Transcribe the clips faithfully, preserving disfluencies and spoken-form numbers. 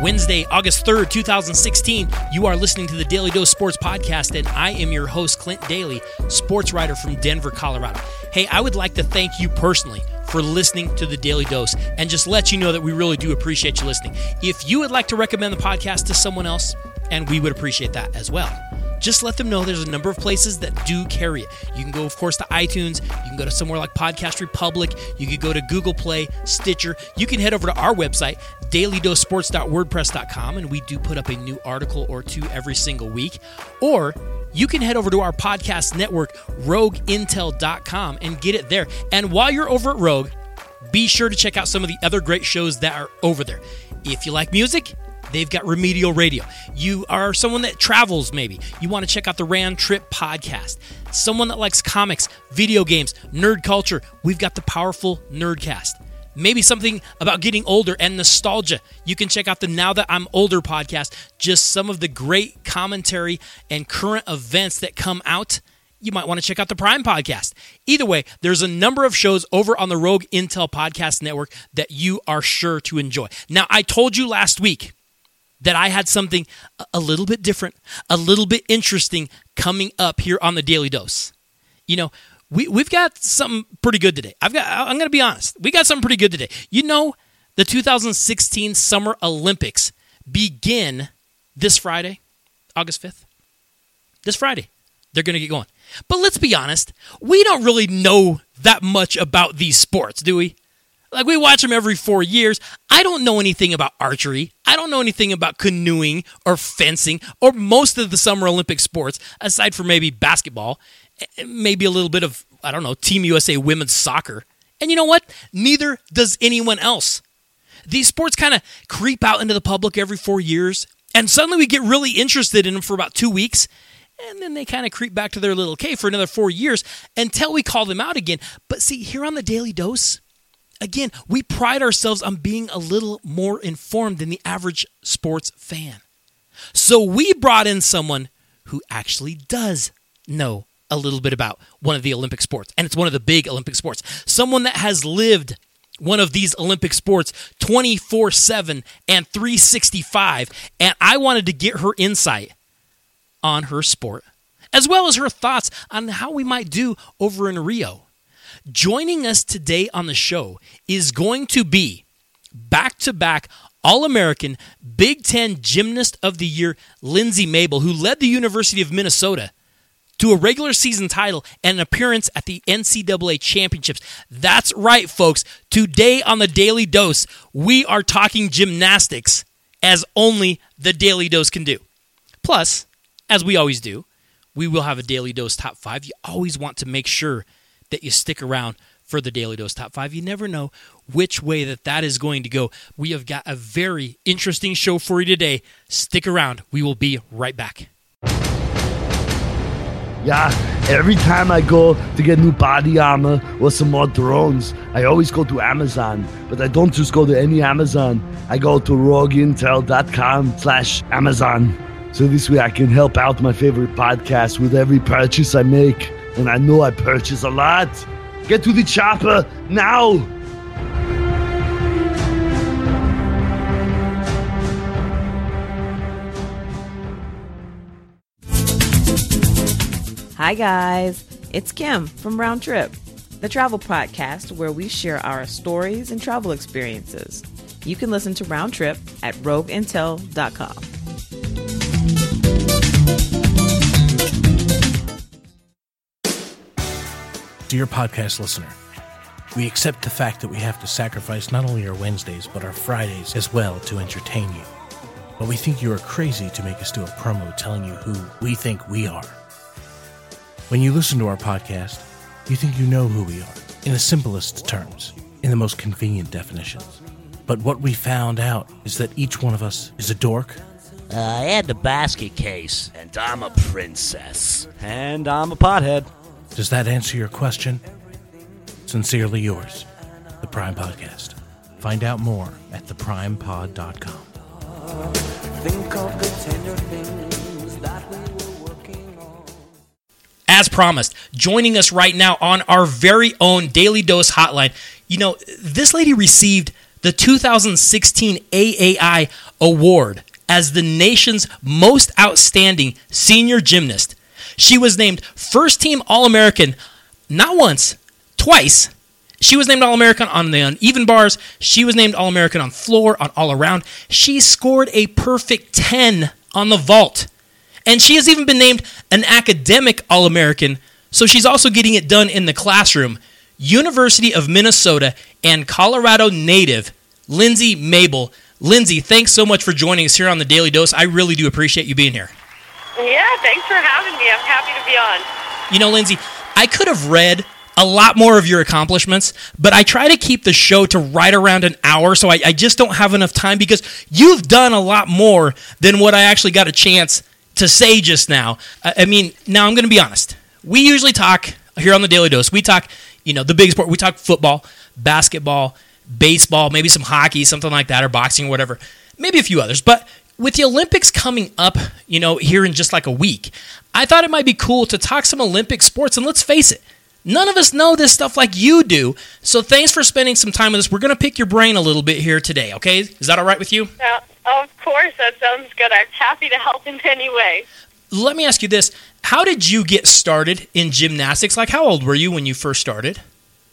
Wednesday, August third, twenty sixteen. You are listening to the Daily Dose Sports Podcast, and I am your host, Clint Daly, sports writer from Denver, Colorado. Hey, I would like to thank you personally for listening to the Daily Dose and just let you know that we really do appreciate you listening. If you would like to recommend the podcast to someone else, and we would appreciate that as well, just let them know there's a number of places that do carry it. You can go, of course, to iTunes. You can go to somewhere like Podcast Republic. You could go to Google Play, Stitcher. You can head over to our website, daily dose sports dot wordpress dot com, and we do put up a new article or two every single week. Or you can head over to our podcast network, rogue intel dot com, and get it there. And while you're over at Rogue, be sure to check out some of the other great shows that are over there. If you like music, they've got Remedial Radio. You are someone that travels, maybe. You want to check out the Round Trip podcast. Someone that likes comics, video games, nerd culture. We've got the powerful Nerdcast. Maybe something about getting older and nostalgia. You can check out the Now That I'm Older podcast. Just some of the great commentary and current events that come out. You might want to check out the Prime podcast. Either way, there's a number of shows over on the Rogue Intel Podcast Network that you are sure to enjoy. Now, I told you last week that I had something a little bit different, a little bit interesting coming up here on the Daily Dose. You know, we, we've got something pretty good today. I've got, I'm going to be honest. We got something pretty good today. You know, the two thousand sixteen Summer Olympics begin this Friday, August fifth. This Friday, they're going to get going. But let's be honest, we don't really know that much about these sports, do we? Like, we watch them every four years. I don't know anything about archery. I don't know anything about canoeing or fencing or most of the Summer Olympic sports, aside from maybe basketball, maybe a little bit of, I don't know, Team U S A women's soccer. And you know what? Neither does anyone else. These sports kind of creep out into the public every four years, and suddenly we get really interested in them for about two weeks, and then they kind of creep back to their little cave for another four years until we call them out again. But see, here on the Daily Dose, again, we pride ourselves on being a little more informed than the average sports fan. So we brought in someone who actually does know a little bit about one of the Olympic sports, and it's one of the big Olympic sports. Someone that has lived one of these Olympic sports twenty-four seven and three sixty-five, and I wanted to get her insight on her sport, as well as her thoughts on how we might do over in Rio. Joining us today on the show is going to be back-to-back All-American Big Ten Gymnast of the Year Lindsey Mabel, who led the University of Minnesota to a regular season title and an appearance at the N C double A Championships. That's right, folks. Today on the Daily Dose, we are talking gymnastics as only the Daily Dose can do. Plus, as we always do, we will have a Daily Dose Top five. You always want to make sure that you stick around for the Daily Dose Top five. You never know which way that that is going to go. We have got a very interesting show for you today. Stick around. We will be right back. Yeah, every time I go to get new body armor or some more drones, I always go to Amazon. But I don't just go to any Amazon. I go to rogue intel dot com slash Amazon. So this way I can help out my favorite podcast with every purchase I make. And I know I purchase a lot. Get to the chopper now. Hi guys, it's Kim from Round Trip, the travel podcast where we share our stories and travel experiences. You can listen to Round Trip at rogue intel dot com. Dear podcast listener, we accept the fact that we have to sacrifice not only our Wednesdays, but our Fridays as well to entertain you. But we think you are crazy to make us do a promo telling you who we think we are. When you listen to our podcast, you think you know who we are, in the simplest terms, in the most convenient definitions. But what we found out is that each one of us is a dork, Uh, and a basket case. And I'm a princess. And I'm a pothead. Does that answer your question? Sincerely yours, The Prime Podcast. Find out more at the prime pod dot com. Think of the tender things that we were working on. As promised, joining us right now on our very own Daily Dose hotline, you know, this lady received the two thousand sixteen A A I award as the nation's most outstanding senior gymnast. She was named first-team All-American not once, twice. She was named All-American on the uneven bars. She was named All-American on floor, on all-around. She scored a perfect ten on the vault. And she has even been named an academic All-American, so she's also getting it done in the classroom. University of Minnesota and Colorado native, Lindsay Mabel. Lindsay, thanks so much for joining us here on the Daily Dose. I really do appreciate you being here. Yeah, thanks for having me. I'm happy to be on. You know, Lindsay, I could have read a lot more of your accomplishments, but I try to keep the show to right around an hour, so I, I just don't have enough time because you've done a lot more than what I actually got a chance to say just now. I, I mean, now I'm going to be honest. We usually talk here on the Daily Dose. We talk, you know, the big sport. We talk football, basketball, baseball, maybe some hockey, something like that, or boxing or whatever. Maybe a few others. But with the Olympics coming up, you know, here in just like a week, I thought it might be cool to talk some Olympic sports. And let's face it, none of us know this stuff like you do. So thanks for spending some time with us. We're going to pick your brain a little bit here today, okay? Is that all right with you? Uh, of course, that sounds good. I'm happy to help in any way. Let me ask you this. How did you get started in gymnastics? Like, how old were you when you first started?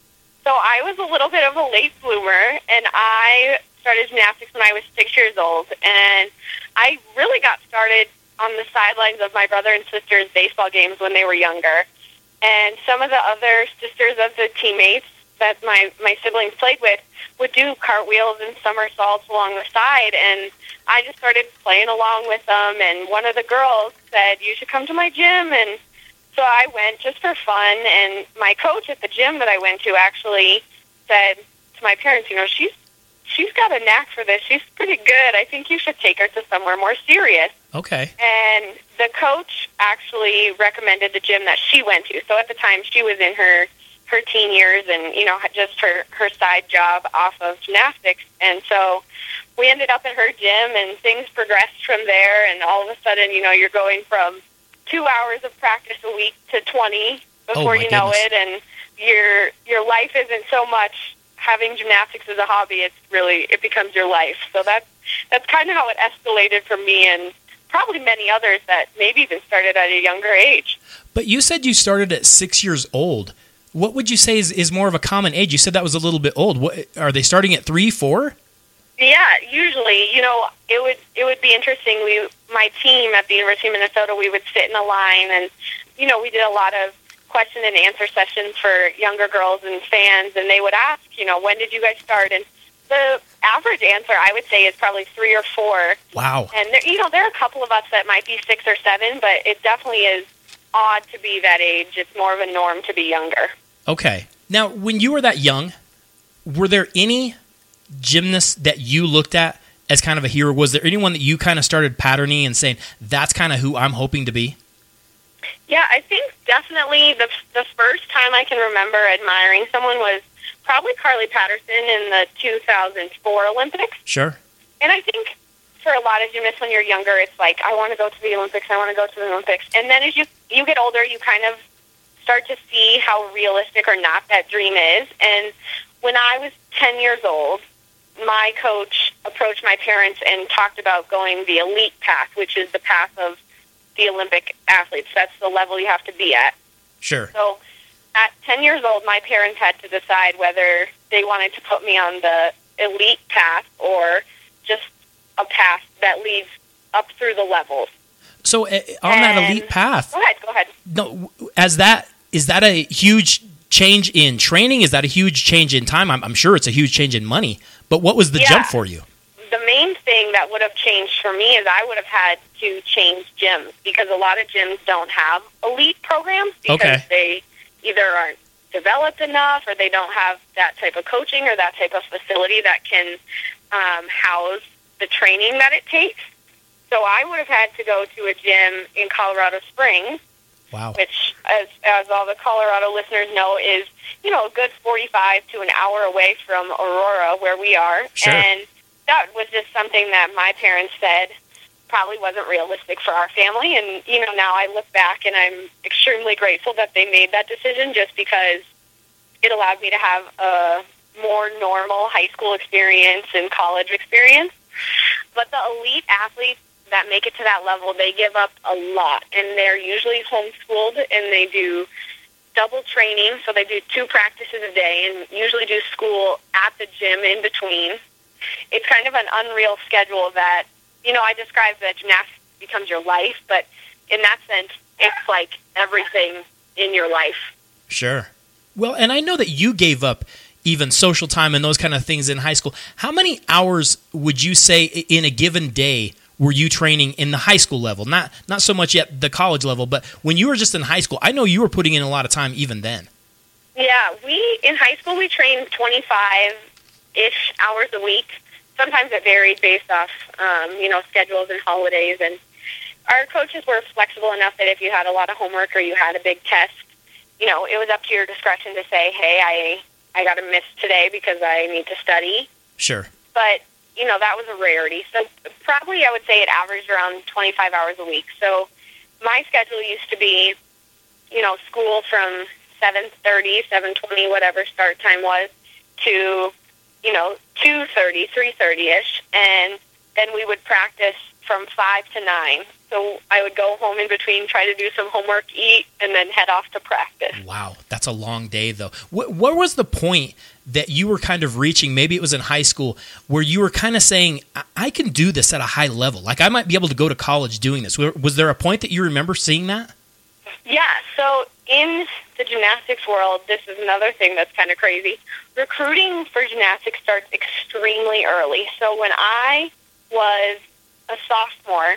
So I was a little bit of a late bloomer, and I started gymnastics when I was six years old. And I really got started on the sidelines of my brother and sister's baseball games when they were younger. And some of the other sisters of the teammates that my, my siblings played with would do cartwheels and somersaults along the side, and I just started playing along with them, and one of the girls said, you should come to my gym, and so I went just for fun, and my coach at the gym that I went to actually said to my parents, you know, she's she's got a knack for this. She's pretty good. I think you should take her to somewhere more serious. Okay. And the coach actually recommended the gym that she went to. So at the time, she was in her, her teen years and, you know, had just her, her side job off of gymnastics. And so we ended up at her gym, and things progressed from there. And all of a sudden, you know, you're going from two hours of practice a week to twenty before oh, you know goodness. it. And your your life isn't so much having gymnastics as a hobby. It's really, it becomes your life. So that's, that's kind of how it escalated for me, and probably many others that maybe even started at a younger age. But you said you started at six years old. What would you say is, is more of a common age? You said that was a little bit old. What, are they starting at three, four? Yeah, usually, you know, it would it would be interesting. We, my team at the University of Minnesota, we would sit in a line, and, you know, we did a lot of question and answer sessions for younger girls and fans, and they would ask, you know, when did you guys start? And the average answer, I would say, is probably three or four. Wow. And, there, you know, there are a couple of us that might be six or seven, but it definitely is odd to be that age. It's more of a norm to be younger. Okay. Now, when you were that young, were there any gymnasts that you looked at as kind of a hero? Was there anyone that you kind of started patterning and saying, that's kind of who I'm hoping to be? Yeah, I think definitely the the first time I can remember admiring someone was probably Carly Patterson in the two thousand four Olympics. Sure. And I think for a lot of gymnasts when you're younger, it's like, I want to go to the Olympics, I want to go to the Olympics. And then as you, you get older, you kind of start to see how realistic or not that dream is. And when I was ten years old, my coach approached my parents and talked about going the elite path, which is the path of the Olympic athletes. That's the level you have to be at. Sure. So at ten years old, my parents had to decide whether they wanted to put me on the elite path or just a path that leads up through the levels. So uh, on and that elite path, go ahead, go ahead. No, as that is that a huge change in training? Is that a huge change in time? I'm, I'm sure it's a huge change in money. But what was the yeah. jump for you? The main thing that would have changed for me is I would have had to change gyms, because a lot of gyms don't have elite programs because okay. they either aren't developed enough or they don't have that type of coaching or that type of facility that can um, house the training that it takes. So I would have had to go to a gym in Colorado Springs, wow. which, as as all the Colorado listeners know, is, you know, a good forty-five to an hour away from Aurora, where we are. Sure. And that was just something that my parents said probably wasn't realistic for our family. And, you know, now I look back and I'm extremely grateful that they made that decision, just because it allowed me to have a more normal high school experience and college experience. But the elite athletes that make it to that level, they give up a lot, and they're usually homeschooled, and they do double training, so they do two practices a day and usually do school at the gym in between. It's kind of an unreal schedule that, you know, I describe that gymnastics becomes your life, but in that sense, it's like everything in your life. Sure. Well, and I know that you gave up even social time and those kind of things in high school. How many hours would you say in a given day were you training in the high school level? Not not so much yet the college level, but when you were just in high school, I know you were putting in a lot of time even then. Yeah, we in high school we trained twenty-five-ish hours a week. Sometimes it varied based off, um, you know, schedules and holidays. And our coaches were flexible enough that if you had a lot of homework or you had a big test, you know, it was up to your discretion to say, hey, I I got to miss today because I need to study. Sure. But, you know, that was a rarity. So probably I would say it averaged around twenty-five hours a week. So my schedule used to be, you know, school from seven thirty, seven twenty, whatever start time was, to, you know, two thirty, three thirty-ish. And then we would practice from five to nine. So I would go home in between, try to do some homework, eat, and then head off to practice. Wow, that's a long day, though. What, what was the point that you were kind of reaching, maybe it was in high school, where you were kind of saying, I, I can do this at a high level? Like, I might be able to go to college doing this. Was there a point that you remember seeing that? Yeah, so in the gymnastics world, this is another thing that's kind of crazy. Recruiting for gymnastics starts extremely early. So when I was a sophomore,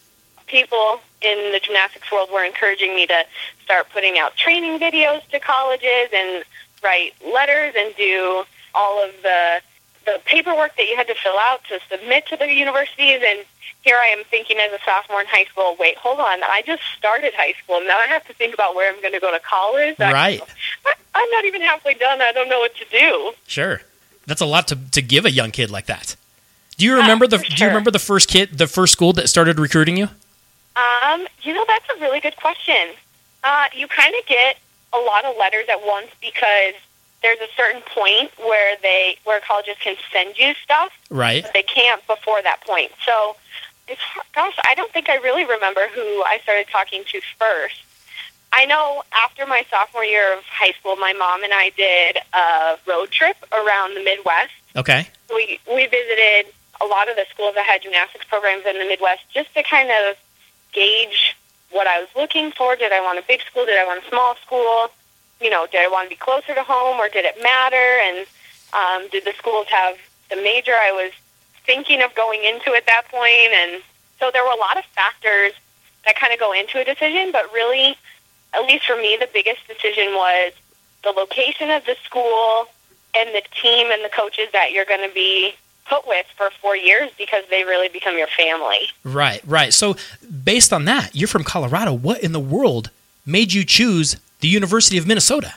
people in the gymnastics world were encouraging me to start putting out training videos to colleges and write letters and do all of the the paperwork that you had to fill out to submit to the universities. And here I am thinking as a sophomore in high school, wait, hold on, I just started high school. Now I have to think about where I'm going to go to college. Right. I, I'm not even halfway done. I don't know what to do. Sure. That's a lot to, to give a young kid like that. Do you remember the sure. Do you remember the first kid, the first school that started recruiting you? Um, you know, that's a really good question. Uh, you kind of get a lot of letters at once because there's a certain point where they where colleges can send you stuff. Right. But they can't before that point. So, it's gosh, I don't think I really remember who I started talking to first. I know after my sophomore year of high school, my mom and I did a road trip around the Midwest. Okay. We we visited a lot of the schools that had gymnastics programs in the Midwest just to kind of gauge what I was looking for. Did I want a big school? Did I want a small school? You know, did I want to be closer to home, or did it matter? And um, did the schools have the major I was thinking of going into at that point? And so there were a lot of factors that kind of go into a decision, but really, at least for me, the biggest decision was the location of the school and the team and the coaches that you're going to be put with for four years because they really become your family. Right, right. So based on that, you're from Colorado. What in the world made you choose the University of Minnesota?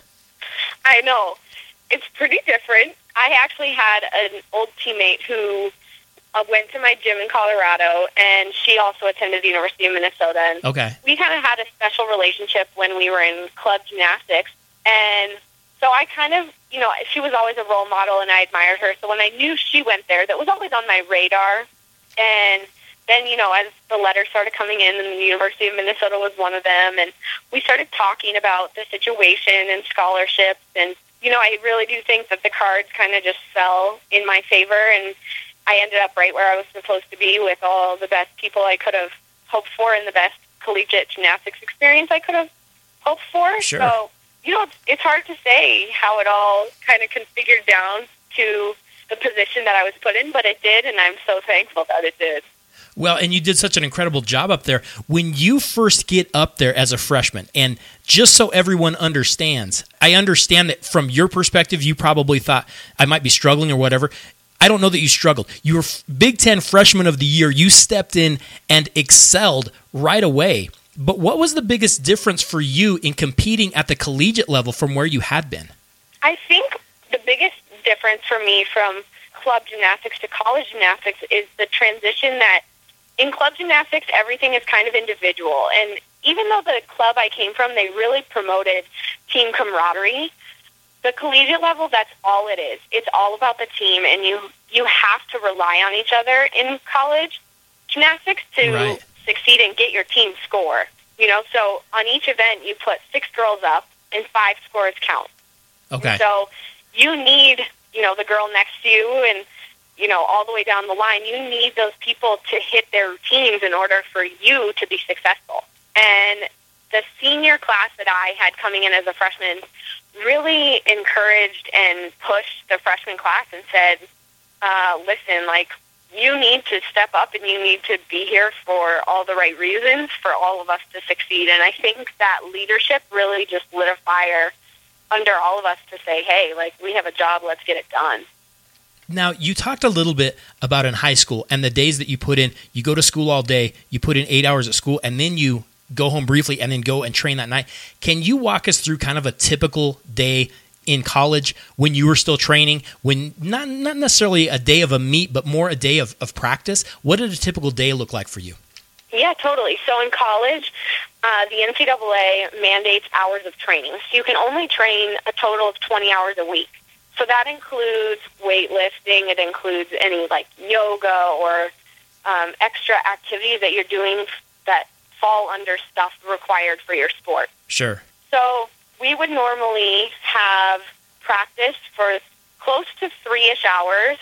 I know. It's pretty different. I actually had an old teammate who uh, went to my gym in Colorado, and she also attended the University of Minnesota. And okay. we kind of had a special relationship when we were in club gymnastics. And so I kind of, you know, she was always a role model, and I admired her. So when I knew she went there, that was always on my radar. And then, you know, as the letters started coming in, and the University of Minnesota was one of them, and we started talking about the situation and scholarships. And, you know, I really do think that the cards kind of just fell in my favor, and I ended up right where I was supposed to be with all the best people I could have hoped for and the best collegiate gymnastics experience I could have hoped for. Sure. So, you know, it's, it's hard to say how it all kind of configured down to the position that I was put in, but it did, and I'm so thankful that it did. Well, and you did such an incredible job up there. When you first get up there as a freshman, and just so everyone understands, I understand that from your perspective, you probably thought I might be struggling or whatever. I don't know that you struggled. You were Big Ten Freshman of the Year. You stepped in and excelled right away. But what was the biggest difference for you in competing at the collegiate level from where you had been? I think the biggest difference for me from club gymnastics to college gymnastics is the transition that in club gymnastics, everything is kind of individual. And even though the club I came from, they really promoted team camaraderie, the collegiate level, that's all it is. It's all about the team, and you you have to rely on each other in college gymnastics to Right. succeed and get your team score. You know, so on each event, you put six girls up, and five scores count. Okay. So you need, you know, the girl next to you and, you know, all the way down the line, you need those people to hit their routines in order for you to be successful. And the senior class that I had coming in as a freshman really encouraged and pushed the freshman class and said, uh, listen, like, you need to step up and you need to be here for all the right reasons for all of us to succeed. And I think that leadership really just lit a fire under all of us to say, hey, like, we have a job, let's get it done. Now, you talked a little bit about in high school and the days that you put in. You go to school all day, you put in eight hours at school, and then you go home briefly and then go and train that night. Can you walk us through kind of a typical day in college when you were still training, when not not necessarily a day of a meet, but more a day of, of practice? What did a typical day look like for you? Yeah, totally. So in college, uh, the N C double A mandates hours of training. So you can only train a total of twenty hours a week. So that includes weightlifting. It includes any, like, yoga or um, extra activities that you're doing that fall under stuff required for your sport. Sure. So we would normally have practice for close to three-ish hours.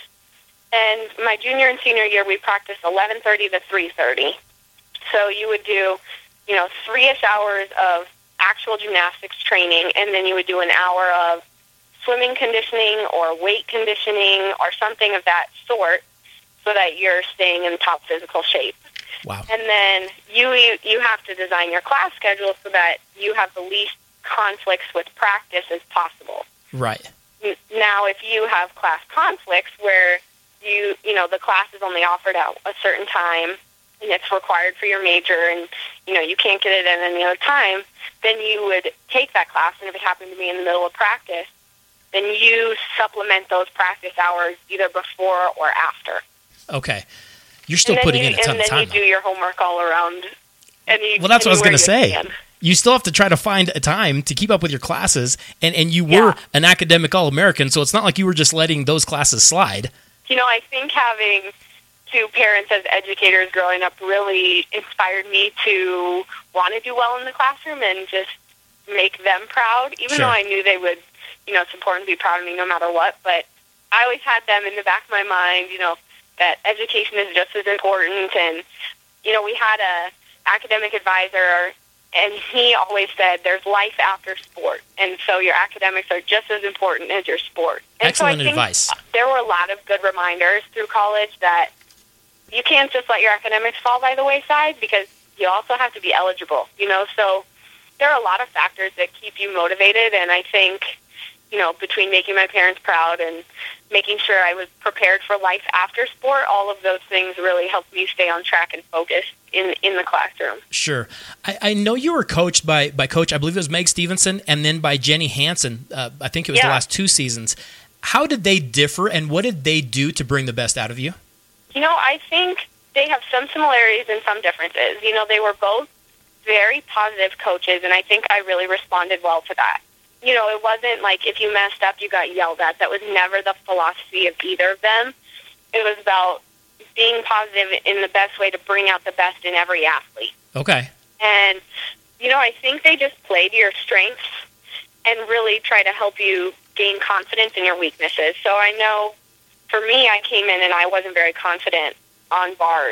And my junior and senior year, we practiced eleven thirty to three thirty. So you would do, you know, three-ish hours of actual gymnastics training, and then you would do an hour of swimming conditioning or weight conditioning or something of that sort so that you're staying in top physical shape. Wow. And then you you have to design your class schedule so that you have the least conflicts with practice as possible. Right. Now, if you have class conflicts where you, you know, the class is only offered at a certain time and it's required for your major and, you know, you can't get it at any other time, then you would take that class, and if it happened to be in the middle of practice, then you supplement those practice hours either before or after. Okay. You're still and putting you, in a ton and of time, then you though. do your homework all around. And you, Well, that's what I was going to say. Can. You still have to try to find a time to keep up with your classes, and, and you were Yeah. an academic All-American, so it's not like you were just letting those classes slide. You know, I think having two parents as educators growing up really inspired me to want to do well in the classroom and just make them proud, even Sure. though I knew they would, you know, support and be proud of me no matter what. But I always had them in the back of my mind, you know, that education is just as important. And, you know, we had a academic advisor, and he always said there's life after sport. And so your academics are just as important as your sport. And Excellent so I think advice. there were a lot of good reminders through college that you can't just let your academics fall by the wayside, because you also have to be eligible, you know. So there are a lot of factors that keep you motivated, and I think, you know, between making my parents proud and making sure I was prepared for life after sport, all of those things really helped me stay on track and focused in, in the classroom. Sure. I, I know you were coached by, by Coach, I believe it was Meg Stevenson, and then by Jenny Hansen. Uh, I think it was the Yeah. last two seasons. How did they differ, and what did they do to bring the best out of you? You know, I think they have some similarities and some differences. You know, they were both very positive coaches, and I think I really responded well to that. You know, it wasn't like if you messed up, you got yelled at. That was never the philosophy of either of them. It was about being positive in the best way to bring out the best in every athlete. Okay. And, you know, I think they just play to your strengths and really try to help you gain confidence in your weaknesses. So I know for me, I came in and I wasn't very confident on bars.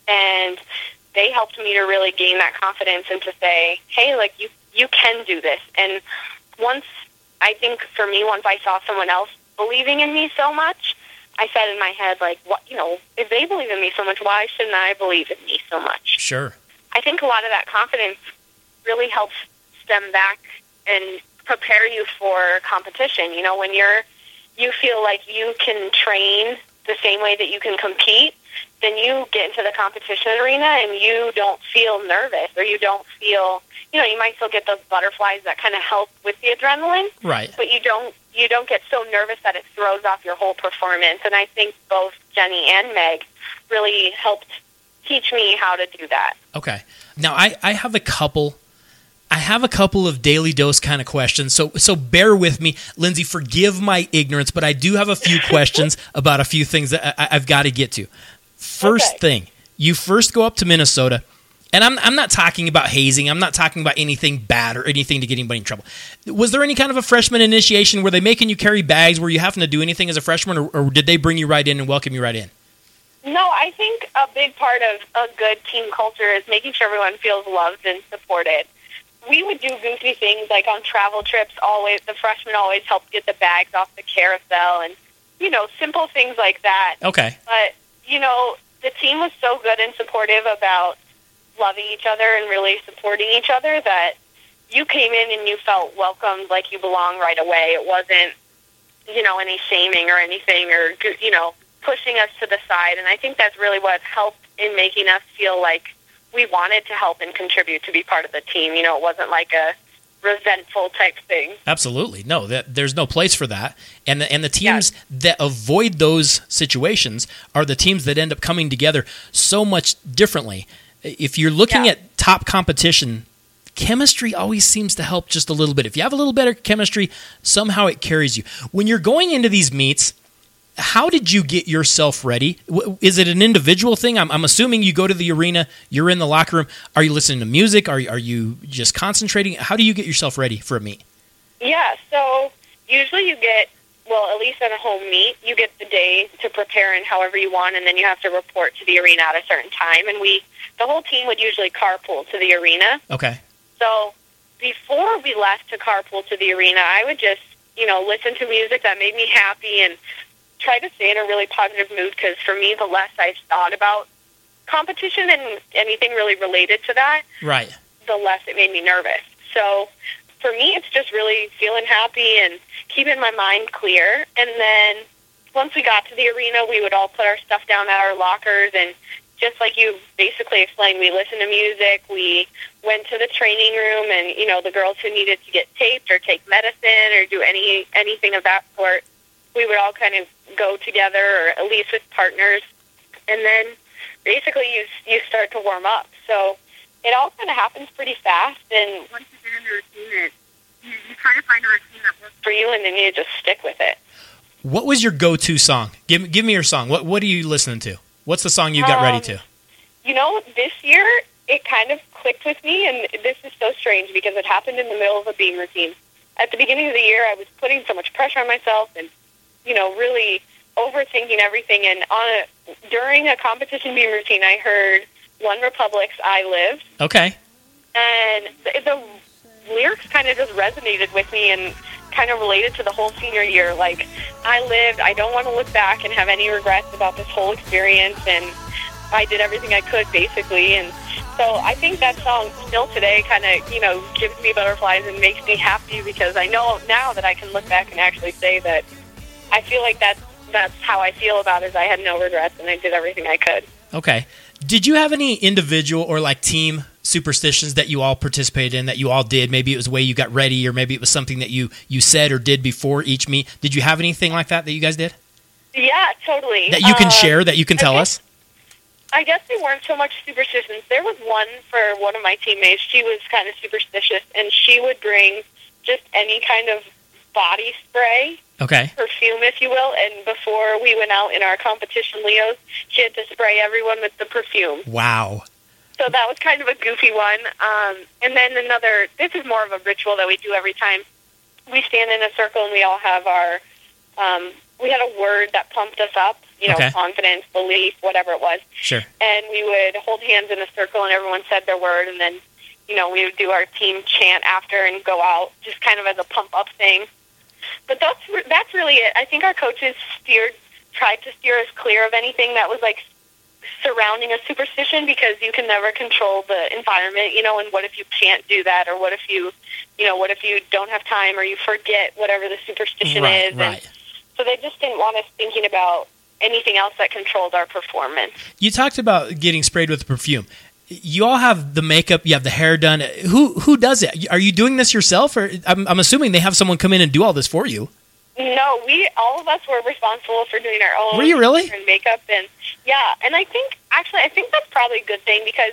And they helped me to really gain that confidence and to say, hey, like, you, you can do this. And once, I think for me, once I saw someone else believing in me so much, I said in my head, like, what, you know, if they believe in me so much, why shouldn't I believe in me so much? Sure. I think a lot of that confidence really helps stem back and prepare you for competition. You know, when you're, you feel like you can train the same way that you can compete, then you get into the competition arena and you don't feel nervous, or you don't feel, you know, you might still get those butterflies that kind of help with the adrenaline, Right. but you don't you don't get so nervous that it throws off your whole performance. And I think both Jenny and Meg really helped teach me how to do that. Okay. Now, I, I have a couple I have a couple of Daily Dose kind of questions, so so bear with me. Lindsay, forgive my ignorance, but I do have a few questions about a few things that I, I've got to get to. First Okay. thing, you first go up to Minnesota, and I'm I'm not talking about hazing. I'm not talking about anything bad or anything to get anybody in trouble. Was there any kind of a freshman initiation? Were they making you carry bags? Were you having to do anything as a freshman, or, or did they bring you right in and welcome you right in? No, I think a big part of a good team culture is making sure everyone feels loved and supported. We would do goofy things like on travel trips. Always, the freshmen always helped get the bags off the carousel, and you know, simple things like that. Okay. But you know, the team was so good and supportive about loving each other and really supporting each other that you came in and you felt welcomed, like you belong right away. It wasn't, you know, any shaming or anything, or you know, pushing us to the side. And I think that's really what helped in making us feel like we wanted to help and contribute to be part of the team. You know, it wasn't like a resentful type thing. Absolutely. No, that, there's no place for that. And the, and the teams yeah. that avoid those situations are the teams that end up coming together so much differently. If you're looking yeah. at top competition, chemistry always seems to help just a little bit. If you have a little better chemistry, somehow it carries you. When you're going into these meets, how did you get yourself ready? Is it an individual thing? I'm, I'm assuming you go to the arena, you're in the locker room. Are you listening to music? Are you, are you just concentrating? How do you get yourself ready for a meet? Yeah, so usually you get, well, at least at a home meet, you get the day to prepare in however you want, and then you have to report to the arena at a certain time. And we, the whole team would usually carpool to the arena. Okay. So before we left to carpool to the arena, I would just, you know, listen to music that made me happy and try to stay in a really positive mood, because for me, the less I thought about competition and anything really related to that, right, the less it made me nervous. So for me, it's just really feeling happy and keeping my mind clear. And then once we got to the arena, we would all put our stuff down at our lockers, and just like you basically explained, we listened to music, we went to the training room, and, you know, the girls who needed to get taped or take medicine or do any anything of that sort, we would all kind of go together, or at least with partners, and then basically you you start to warm up. So it all kind of happens pretty fast, and once you get into a routine, it, you, you try to find a routine that works for you, and then you just stick with it. What was your go-to song? Give, give me your song. What What are you listening to? What's the song you got um, ready to? You know, this year it kind of clicked with me, and this is so strange because it happened in the middle of a beam routine. At the beginning of the year, I was putting so much pressure on myself and, you know, really overthinking everything. And on a, during a competition beam routine, I heard One Republic's I Lived. Okay. And the, the lyrics kind of just resonated with me and kind of related to the whole senior year. Like, I lived, I don't want to look back and have any regrets about this whole experience, and I did everything I could, basically. And so I think that song still today kind of, you know, gives me butterflies and makes me happy, because I know now that I can look back and actually say that I feel like that's, that's how I feel about it, is I had no regrets and I did everything I could. Okay. Did you have any individual or like team superstitions that you all participated in, that you all did? Maybe it was the way you got ready, or maybe it was something that you, you said or did before each meet. Did you have anything like that that you guys did? Yeah, totally. That you can um, share, that you can tell I us? guess, I guess they weren't so much superstitions. There was one for one of my teammates. She was kind of superstitious, and she would bring just any kind of body spray. Okay. Perfume, if you will, and before we went out in our competition Leos, she had to spray everyone with the perfume. Wow. So that was kind of a goofy one. Um, and then another, this is more of a ritual that we do every time. We stand in a circle and we all have our, um, we had a word that pumped us up, you know, okay. confidence, belief, whatever it was. Sure. And we would hold hands in a circle and everyone said their word, and then, you know, we would do our team chant after and go out, just kind of as a pump-up thing. But that's that's really it. I think our coaches steered, tried to steer us clear of anything that was like surrounding a superstition, because you can never control the environment, you know, and what if you can't do that, or what if you, you know, what if you don't have time, or you forget whatever the superstition right, is. Right. And so they just didn't want us thinking about anything else that controlled our performance. You talked about getting sprayed with perfume. You all have the makeup, you have the hair done. Who who does it? Are you doing this yourself, or I'm, I'm assuming they have someone come in and do all this for you? No, we all of us were responsible for doing our own. Were you really? And makeup, and yeah, and I think actually I think that's probably a good thing, because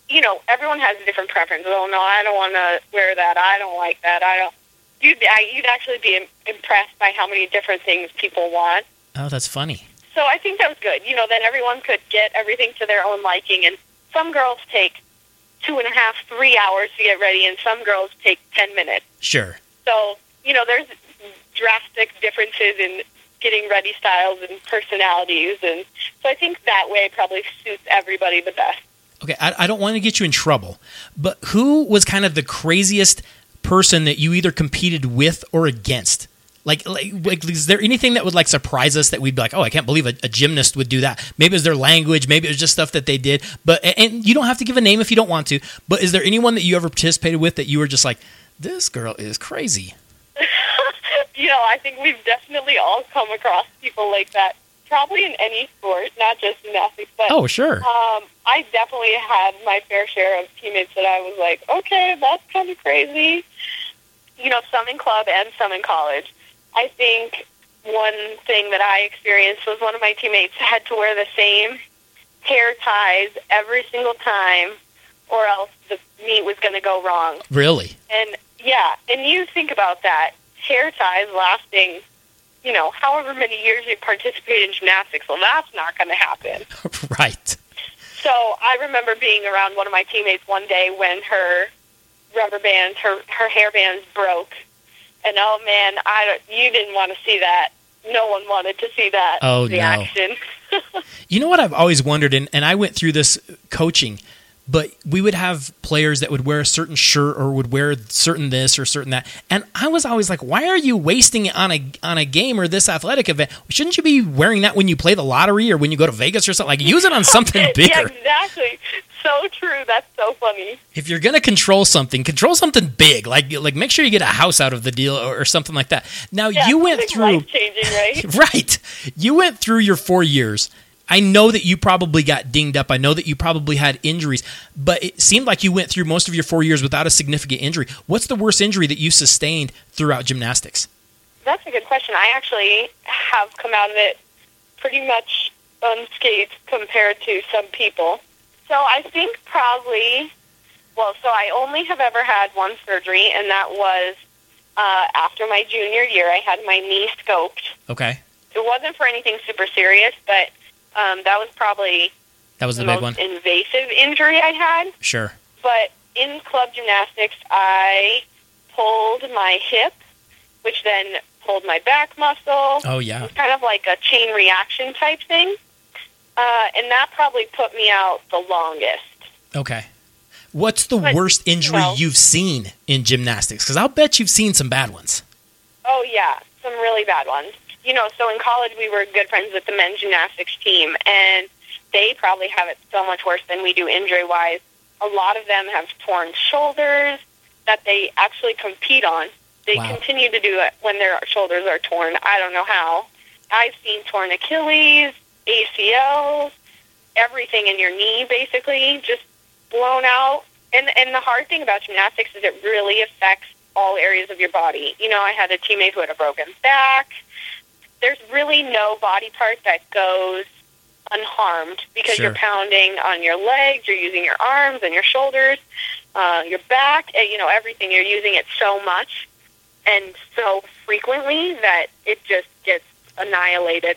you know, everyone has a different preference. Oh, no, I don't want to wear that. I don't like that. I don't. You'd, you'd actually be impressed by how many different things people want. Oh, that's funny. So I think that was good. You know, then everyone could get everything to their own liking. And some girls take two and a half, three hours to get ready, and some girls take ten minutes. Sure. So, you know, there's drastic differences in getting ready styles and personalities. And so I think that way probably suits everybody the best. Okay, I, I don't want to get you in trouble, but who was kind of the craziest person that you either competed with or against? Like, like, like, is there anything that would like surprise us that we'd be like, oh, I can't believe a, a gymnast would do that? Maybe it was their language, maybe it was just stuff that they did. But and you don't have to give a name if you don't want to. But is there anyone that you ever participated with that you were just like, this girl is crazy? You know, I think we've definitely all come across people like that. Probably in any sport, not just gymnastics. But oh, sure. Um, I definitely had my fair share of teammates that I was like, okay, that's kind of crazy. You know, some in club and some in college. I think one thing that I experienced was one of my teammates had to wear the same hair ties every single time, or else the meet was going to go wrong. Really? And yeah, and you think about that, hair ties lasting, you know, however many years you participate in gymnastics, well, that's not going to happen. Right. So I remember being around one of my teammates one day when her rubber bands, her, her hair bands broke. And, oh, man, I don't, you didn't want to see that. No one wanted to see that oh, reaction. No. You know what I've always wondered, and, and I went through this coaching, but we would have players that would wear a certain shirt or would wear certain this or certain that. And I was always like, why are you wasting it on a on a game or this athletic event? Shouldn't you be wearing that when you play the lottery or when you go to Vegas or something? Like, use it on something bigger. Yeah, exactly. So true. That's so funny. If you're going to control something, control something big. Like, like make sure you get a house out of the deal or, or something like that. Now, yeah, you went through... life-changing, right? Right. You went through your four years. I know that you probably got dinged up. I know that you probably had injuries, but it seemed like you went through most of your four years without a significant injury. What's the worst injury that you sustained throughout gymnastics? That's a good question. I actually have come out of it pretty much unscathed compared to some people. So I think probably, well, so I only have ever had one surgery, and that was uh, after my junior year. I had my knee scoped. Okay. It wasn't for anything super serious, but um, that was probably that was the, the big most one. invasive injury I had. Sure. But in club gymnastics, I pulled my hip, which then pulled my back muscle. Oh, yeah. It was kind of like a chain reaction type thing. Uh, and that probably put me out the longest. Okay. What's the but, worst injury well, you've seen in gymnastics? Because I'll bet you've seen some bad ones. Oh, yeah, some really bad ones. You know, so in college we were good friends with the men's gymnastics team, and they probably have it so much worse than we do injury-wise. A lot of them have torn shoulders that they actually compete on. They Wow. continue to do it when their shoulders are torn. I don't know how. I've seen torn Achilles, A C Ls, everything in your knee, basically, just blown out. And and the hard thing about gymnastics is it really affects all areas of your body. You know, I had a teammate who had a broken back. There's really no body part that goes unharmed because Sure. you're pounding on your legs, you're using your arms and your shoulders, uh, your back, and, you know, everything. You're using it so much and so frequently that it just gets annihilated.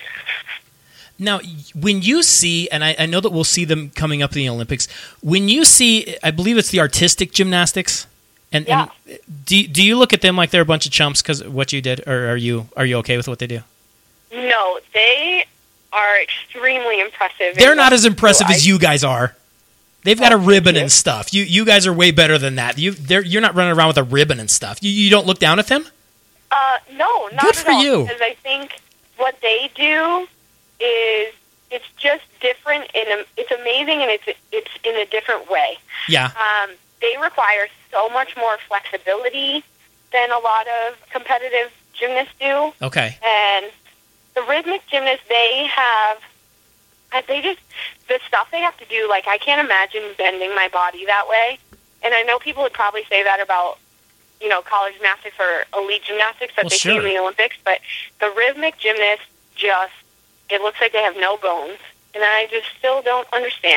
Now, when you see, and I, I know that we'll see them coming up in the Olympics, when you see, I believe it's the artistic gymnastics, and, Yeah. and do, do you look at them like they're a bunch of chumps because of what you did, or are you are you okay with what they do? No, they are extremely impressive. They're in not what as impressive they do. as you guys are. They've got Oh, a ribbon thank you. and stuff. You you guys are way better than that. You they're, you're not running around with a ribbon and stuff. You, you don't look down at them? Uh, no, not Good at for all. you. Because I think what they do is it's just different. In a, it's amazing, and it's it's in a different way. Yeah. Um, they require so much more flexibility than a lot of competitive gymnasts do. Okay. And the rhythmic gymnasts, they have, uh, they just, the stuff they have to do, like, I can't imagine bending my body that way. And I know people would probably say that about, you know, college gymnastics or elite gymnastics that Well, they see sure. in the Olympics, but the rhythmic gymnasts just, it looks like they have no bones. And I just still don't understand it.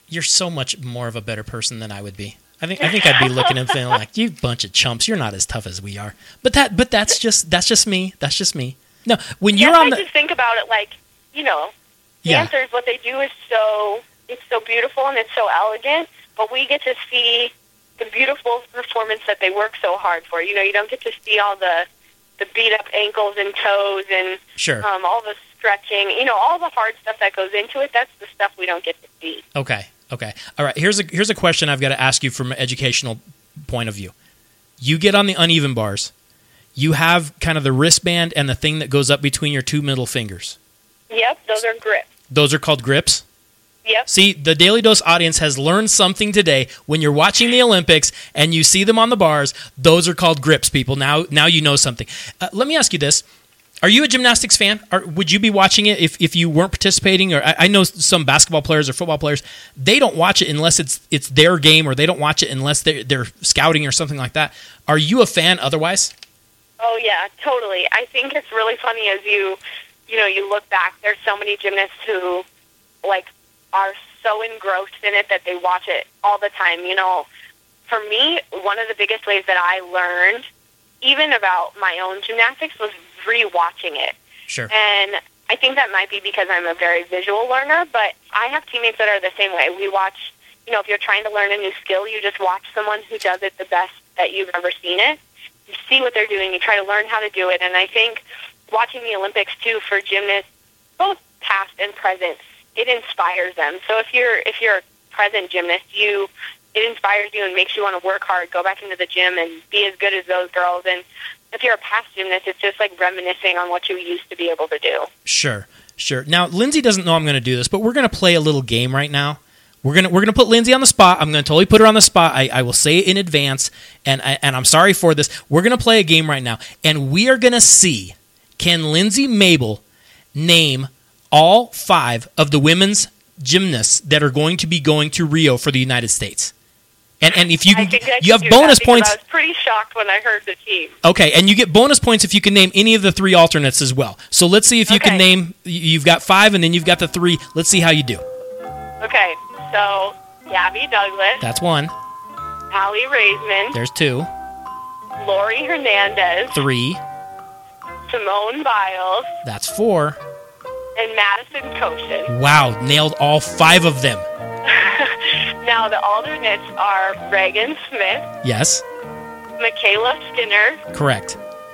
you're so much more of a better person than I would be. I think I think I'd be looking and feeling like, you bunch of chumps. You're not as tough as we are. But that but that's just that's just me. That's just me. No, when you're yes, on I the just think about it like, you know, Yeah. dancers, what they do is so, it's so beautiful and it's so elegant, but we get to see the beautiful performance that they work so hard for. You know, you don't get to see all the, the beat-up ankles and toes and Sure. um, all the stretching, you know, all the hard stuff that goes into it. That's the stuff we don't get to see. Okay. Okay. All right. Here's a here's a question I've got to ask you from an educational point of view. You get on the uneven bars. You have kind of the wristband and the thing that goes up between your two middle fingers. Yep, those are grips. Those are called grips. Yep. See, the Daily Dose audience has learned something today. When you're watching the Olympics and you see them on the bars, those are called grips, people. Now, now you know something. Uh, let me ask you this. Are you a gymnastics fan? Or would you be watching it if, if you weren't participating? Or I, I know some basketball players or football players, they don't watch it unless it's it's their game, or they don't watch it unless they're, they're scouting or something like that. Are you a fan otherwise? Oh, yeah, totally. I think it's really funny as you, you know, you look back, there's so many gymnasts who, like, are so engrossed in it that they watch it all the time. You know, for me, one of the biggest ways that I learned, even about my own gymnastics, was re-watching it. Sure. And I think that might be because I'm a very visual learner, but I have teammates that are the same way. We watch, you know, if you're trying to learn a new skill, you just watch someone who does it the best that you've ever seen it. You see what they're doing, you try to learn how to do it, and I think watching the Olympics, too, for gymnasts, both past and present, it inspires them. So if you're if you're a present gymnast, you it inspires you and makes you want to work hard, go back into the gym and be as good as those girls. And if you're a past gymnast, it's just like reminiscing on what you used to be able to do. Sure, sure. Now, Lindsay doesn't know I'm going to do this, but we're going to play a little game right now. We're gonna we're gonna put Lindsay on the spot. I'm gonna totally put her on the spot. I, I will say it in advance, and I, and I'm sorry for this. We're gonna play a game right now, and we are gonna see, can Lindsay Mabel name all five of the women's gymnasts that are going to be going to Rio for the United States. And and if you I can, think I you have can do bonus that because points. I was pretty shocked when I heard the team. Okay, and you get bonus points if you can name any of the three alternates as well. So let's see if you Okay. can name. You've got five, and then you've got the three. Let's see how you do. Okay, so Gabby Douglas, That's one. Allie Raisman, There's two. Lori Hernandez, Three. Simone Biles, That's four. and Madison Koshin. Wow, nailed all five of them. Now the alternates are Reagan Smith, Yes, Michaela Skinner, correct.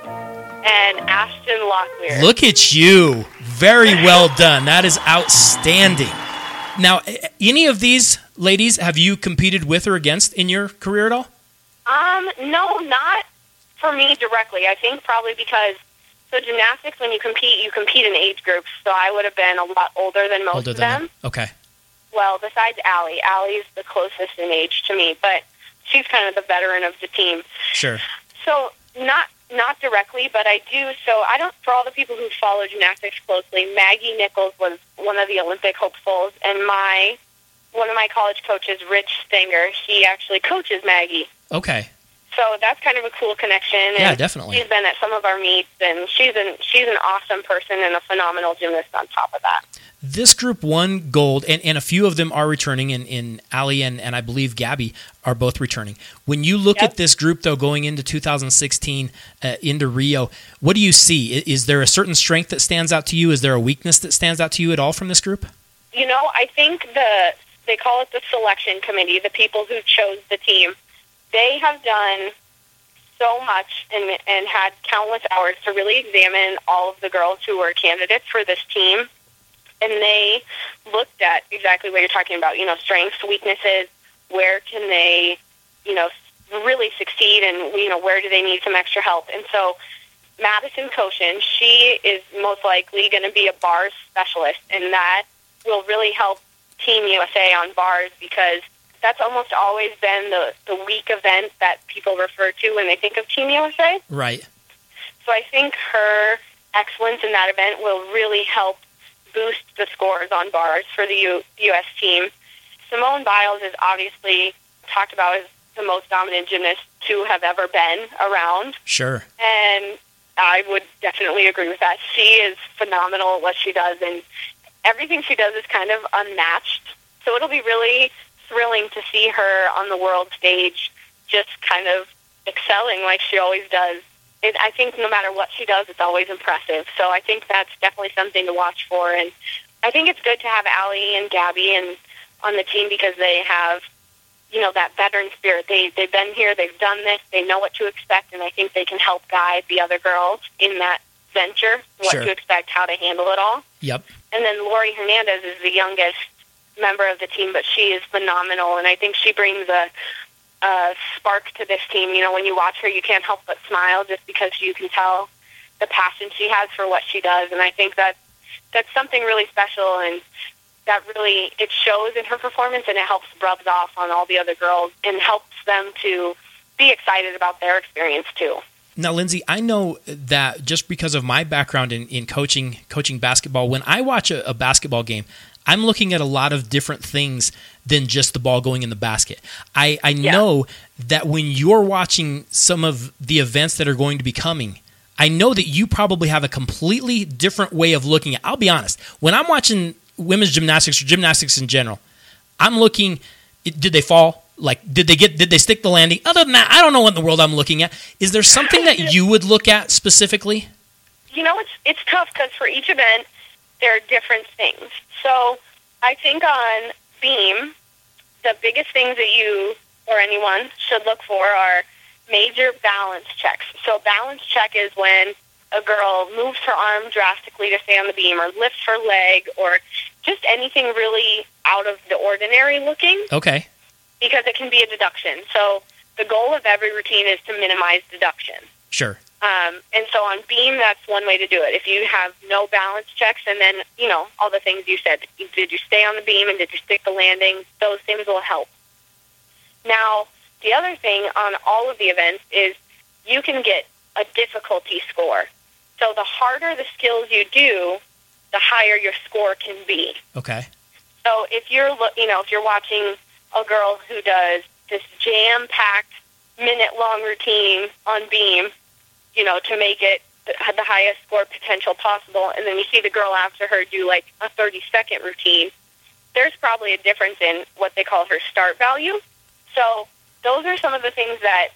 and Ashton Locklear. Look at you. Very well done. That is outstanding. Now, a- any of these ladies have you competed with or against in your career at all? Um, no, not for me directly. I think probably because, so gymnastics, when you compete, you compete in age groups. So I would have been a lot older than most Older of than them. them? Okay. Well, besides Allie. Allie's the closest in age to me, but she's kind of the veteran of the team. Sure. So not not directly, but I do. So I don't. For all the people who follow gymnastics closely, Maggie Nichols was one of the Olympic hopefuls, and my one of my college coaches, Rich Stanger, he actually coaches Maggie. Okay. So that's kind of a cool connection. And Yeah, definitely. She's been at some of our meets, and she's an she's an awesome person and a phenomenal gymnast on top of that. This group won gold, and, and a few of them are returning, and, and Allie and, and I believe Gabby are both returning. When you look Yep. at this group, though, going into two thousand sixteen, uh, into Rio, what do you see? I- Is there a certain strength that stands out to you? Is there a weakness that stands out to you at all from this group? You know, I think the they call it the selection committee, the people who chose the team. They have done so much and and had countless hours to really examine all of the girls who were candidates for this team. And they looked at exactly what you're talking about, you know, strengths, weaknesses, where can they, you know, really succeed, and, you know, where do they need some extra help. And so Madison Koshin, she is most likely going to be a bars specialist, and that will really help Team U S A on bars, because that's almost always been the, the weak event that people refer to when they think of Team U S A. Right. So I think her excellence in that event will really help boost the scores on bars for the U- U.S. team. Simone Biles is obviously talked about as the most dominant gymnast to have ever been around, Sure. and I would definitely agree with that. She is phenomenal at what she does, and everything she does is kind of unmatched. So it'll be really thrilling to see her on the world stage just kind of excelling like she always does. It, I think no matter what she does, it's always impressive. So I think that's definitely something to watch for. And I think it's good to have Allie and Gabby and on the team because they have, you know, that veteran spirit. They, they've been here, they've done this, they know what to expect, and I think they can help guide the other girls in that venture, what Sure. to expect, how to handle it all. Yep. And then Lori Hernandez is the youngest member of the team, but she is phenomenal, and I think she brings a, a spark to this team. You know, when you watch her, you can't help but smile just because you can tell the passion she has for what she does, and I think that that's something really special, and that really, it shows in her performance, and it helps rubs off on all the other girls and helps them to be excited about their experience too. Now, Lindsay, I know that just because of my background in, in coaching coaching basketball, when I watch a, a basketball game, I'm looking at a lot of different things than just the ball going in the basket. I, I Yeah. know that when you're watching some of the events that are going to be coming, I know that you probably have a completely different way of looking at it. I'll be honest. When I'm watching women's gymnastics or gymnastics in general, I'm looking, did they fall? Like, did they get? Did they stick the landing? Other than that, I don't know what in the world I'm looking at. Is there something that you would look at specifically? You know, it's it's tough because for each event, there are different things. So I think on beam, the biggest things that you or anyone should look for are major balance checks. So balance check is when a girl moves her arm drastically to stay on the beam or lifts her leg or just anything really out of the ordinary looking. Okay. Because it can be a deduction. So the goal of every routine is to minimize deduction. Sure. Um, and so on beam, that's one way to do it. If you have no balance checks and then, you know, all the things you said, did you stay on the beam and did you stick the landing, those things will help. Now, the other thing on all of the events is you can get a difficulty score. So the harder the skills you do, the higher your score can be. Okay. So if you're, you know, if you're watching a girl who does this jam-packed minute-long routine on beam, you know, to make it the highest score potential possible, and then you see the girl after her do like a thirty-second routine, there's probably a difference in what they call her start value. So those are some of the things that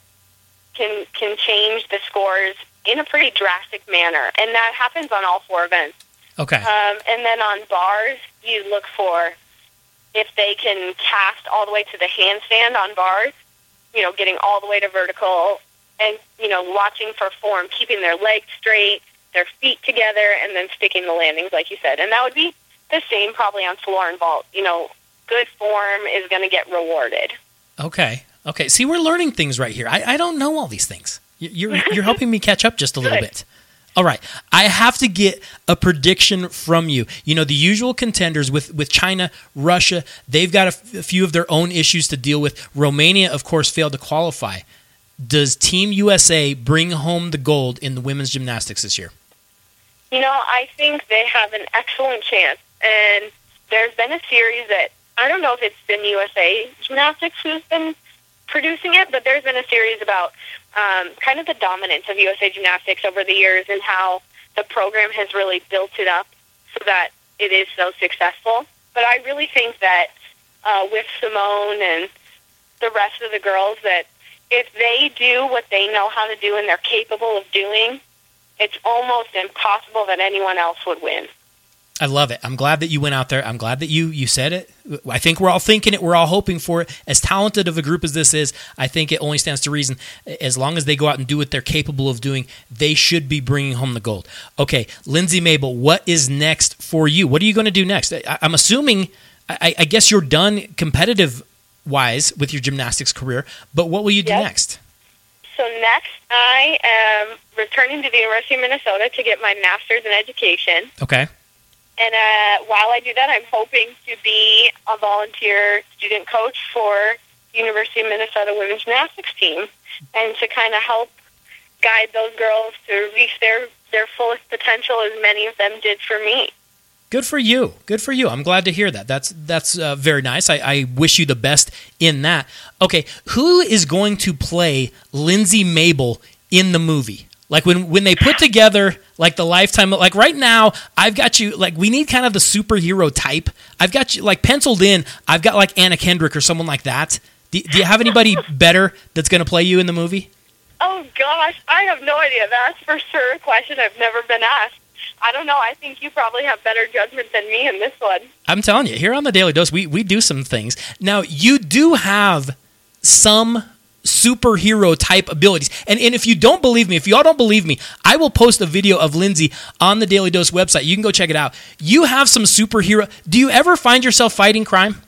can can change the scores in a pretty drastic manner, and that happens on all four events. Okay. Um, and then on bars, you look for if they can cast all the way to the handstand on bars, you know, getting all the way to vertical, and, you know, watching for form, keeping their legs straight, their feet together, and then sticking the landings, like you said. And that would be the same probably on floor and vault. You know, good form is going to get rewarded. Okay. Okay. See, we're learning things right here. I, I don't know all these things. You're you're helping me catch up just a little Good. bit. All right. I have to get a prediction from you. You know, the usual contenders with, with China, Russia, they've got a, f- a few of their own issues to deal with. Romania, of course, failed to qualify. Does Team U S A bring home the gold in the women's gymnastics this year? You know, I think they have an excellent chance. And there's been a series that, I don't know if it's been U S A Gymnastics who's been producing it, but there's been a series about um, kind of the dominance of U S A Gymnastics over the years and how the program has really built it up so that it is so successful. But I really think that uh, with Simone and the rest of the girls, that if they do what they know how to do and they're capable of doing, it's almost impossible that anyone else would win. I love it. I'm glad that you went out there. I'm glad that you you said it. I think we're all thinking it. We're all hoping for it. As talented of a group as this is, I think it only stands to reason. As long as they go out and do what they're capable of doing, they should be bringing home the gold. Okay, Lindsay Mabel, what is next for you? What are you going to do next? I, I'm assuming, I, I guess you're done competitive-wise with your gymnastics career, but what will you do Yep. next? So next, I am returning to the University of Minnesota to get my master's in education. Okay. And uh, while I do that, I'm hoping to be a volunteer student coach for University of Minnesota women's gymnastics team and to kind of help guide those girls to reach their, their fullest potential, as many of them did for me. Good for you. Good for you. I'm glad to hear that. That's that's uh, very nice. I, I wish you the best in that. Okay, who is going to play Lindsay Mabel in the movie? Like when, when they put together like the lifetime, like right now, I've got you, like we need kind of the superhero type. I've got you like penciled in. I've got like Anna Kendrick or someone like that. Do, do you have anybody better that's going to play you in the movie? Oh, gosh, I have no idea. That's for sure a question I've never been asked. I don't know. I think you probably have better judgment than me in this one. I'm telling you, here on the Daily Dose, we, we do some things. Now, you do have some superhero type abilities. And, and if you don't believe me, if y'all don't believe me, I will post a video of Lindsay on the Daily Dose website. You can go check it out. You have some superhero. Do you ever find yourself fighting crime?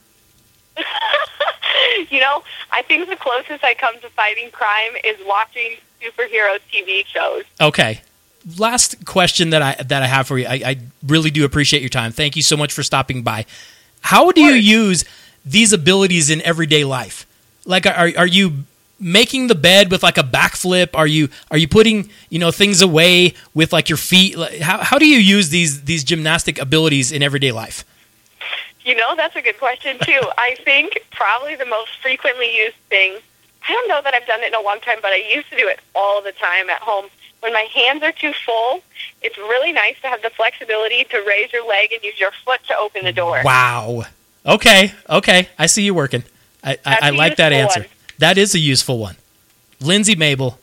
You know, I think the closest I come to fighting crime is watching superhero T V shows. Okay. Last question that I that I have for you. I, I really do appreciate your time. Thank you so much for stopping by. How do you use these abilities in everyday life? Like, are are you making the bed with like a backflip? Are you are you putting you know things away with like your feet? How how do you use these these gymnastic abilities in everyday life? You know, that's a good question, too. I think probably the most frequently used thing, I don't know that I've done it in a long time, but I used to do it all the time at home. When my hands are too full, it's really nice to have the flexibility to raise your leg and use your foot to open the door. Wow. Okay, okay. I see you working. I, I, I like that answer. One. That is a useful one. Lindsay Mabel,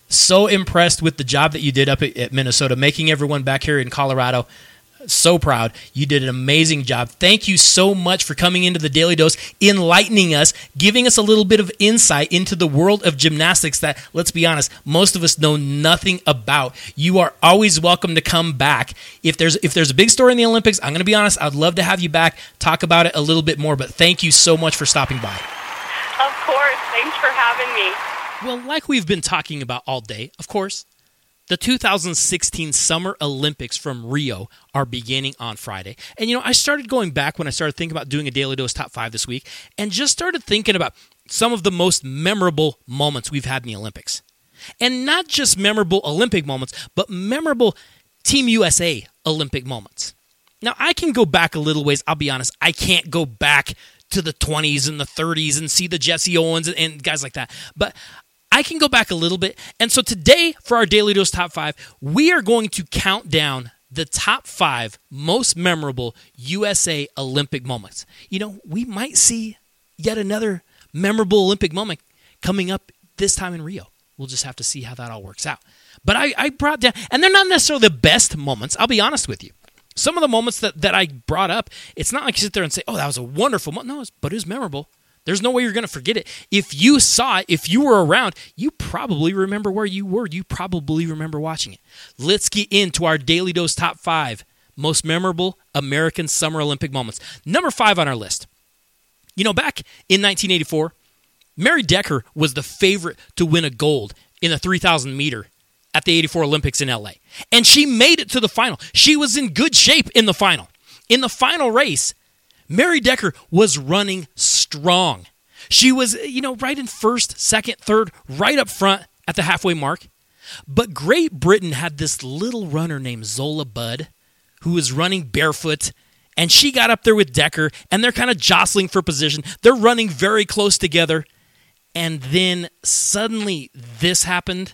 so impressed with the job that you did up at, at Minnesota, making everyone back here in Colorado so proud. You did an amazing job. Thank you so much for coming into the Daily Dose, enlightening us, giving us a little bit of insight into the world of gymnastics that, let's be honest, most of us know nothing about. You are always welcome to come back. If there's if there's a big story in the Olympics, I'm going to be honest, I'd love to have you back, talk about it a little bit more, but thank you so much for stopping by. Of course. Thanks for having me. Well, like we've been talking about all day, of course, the two thousand sixteen Summer Olympics from Rio are beginning on Friday. And, you know, I started going back when I started thinking about doing a Daily Dose Top five this week and just started thinking about some of the most memorable moments we've had in the Olympics. And not just memorable Olympic moments, but memorable Team U S A Olympic moments. Now, I can go back a little ways. I'll be honest, I can't go back to the twenties and the thirties and see the Jesse Owens and, and guys like that. But I can go back a little bit. And so today, for our Daily Dose Top five, we are going to count down the top five most memorable U S A Olympic moments. You know, we might see yet another memorable Olympic moment coming up this time in Rio. We'll just have to see how that all works out. But I, I brought down, and they're not necessarily the best moments, I'll be honest with you. Some of the moments that, that I brought up, it's not like you sit there and say, oh, that was a wonderful moment. No, but it was memorable. There's no way you're going to forget it. If you saw it, if you were around, you probably remember where you were. You probably remember watching it. Let's get into our Daily Dose Top five most memorable American Summer Olympic moments. Number five on our list. You know, back in nineteen eighty-four, Mary Decker was the favorite to win a gold in the three thousand meter at the eighty-four Olympics in L A. And she made it to the final. She was in good shape in the final. In the final race, Mary Decker was running strong. She was, you know, right in first, second, third, right up front at the halfway mark. But Great Britain had this little runner named Zola Budd who was running barefoot, and she got up there with Decker, and they're kind of jostling for position. They're running very close together, and then suddenly this happened.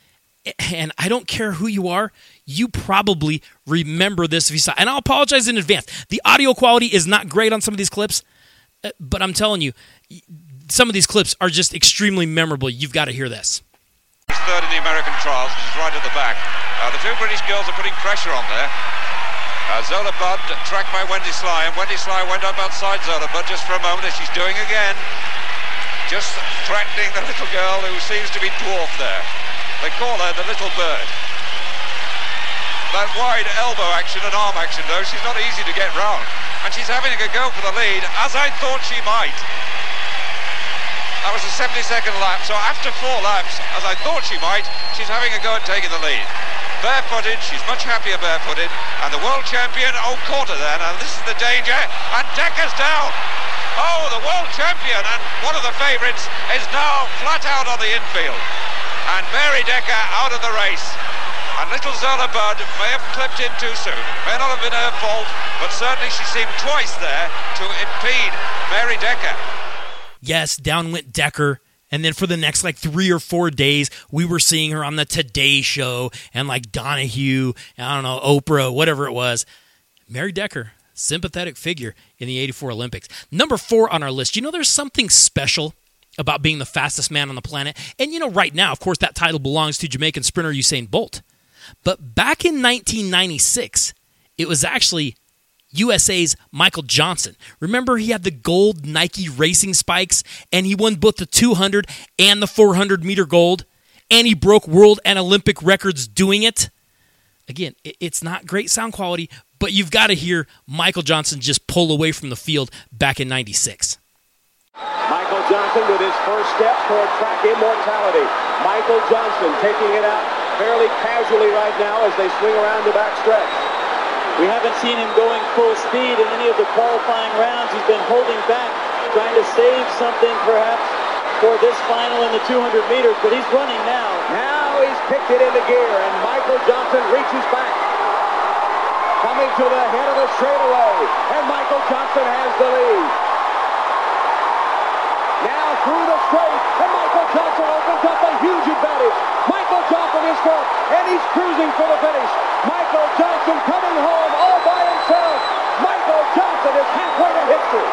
And I don't care who you are, you probably remember this if you saw it. And I'll apologize in advance. The audio quality is not great on some of these clips, but I'm telling you, some of these clips are just extremely memorable. You've got to hear this. He's third in the American trials. She's right at the back. Uh, the two British girls are putting pressure on there. Uh, Zola Budd tracked by Wendy Sly, and Wendy Sly went up outside Zola Budd just for a moment, as she's doing again. Just threatening the little girl who seems to be dwarfed there. They call her the little bird. That wide elbow action and arm action, though, she's not easy to get round. And she's having a go for the lead, as I thought she might. That was a seventy-second lap, so after four laps, as I thought she might, she's having a go at taking the lead. Barefooted, she's much happier barefooted, and the world champion, oh, caught her then, and this is the danger, and Decker's down. Oh, the world champion, and one of the favourites, is now flat out on the infield. And Mary Decker out of the race. And little Zola Budd may have clipped in too soon. May not have been her fault, but certainly she seemed twice there to impede Mary Decker. Yes, down went Decker. And then for the next like three or four days, we were seeing her on the Today Show and like Donahue, I don't know, Oprah, whatever it was. Mary Decker, sympathetic figure in the eighty-four Olympics. Number four on our list. You know, there's something special about being the fastest man on the planet. And you know, right now, of course, that title belongs to Jamaican sprinter Usain Bolt. But back in nineteen ninety-six, it was actually U S A's Michael Johnson. Remember, he had the gold Nike racing spikes, and he won both the two hundred and the four hundred meter gold, and he broke world and Olympic records doing it. Again, it's not great sound quality, but you've got to hear Michael Johnson just pull away from the field back in ninety-six. Michael Johnson with his first step toward track immortality. Michael Johnson taking it out fairly casually right now as they swing around the back stretch. We haven't seen him going full speed in any of the qualifying rounds. He's been holding back, trying to save something perhaps for this final in the two hundred meters, but he's running now. Now he's kicked it into gear, and Michael Johnson reaches back. Coming to the head of the straightaway, and Michael Johnson has the lead. Now through the straight, and Michael Johnson opens up a huge advantage. Michael Johnson is front, and he's cruising for the finish. Michael Johnson coming home all by himself. Michael Johnson is halfway to history.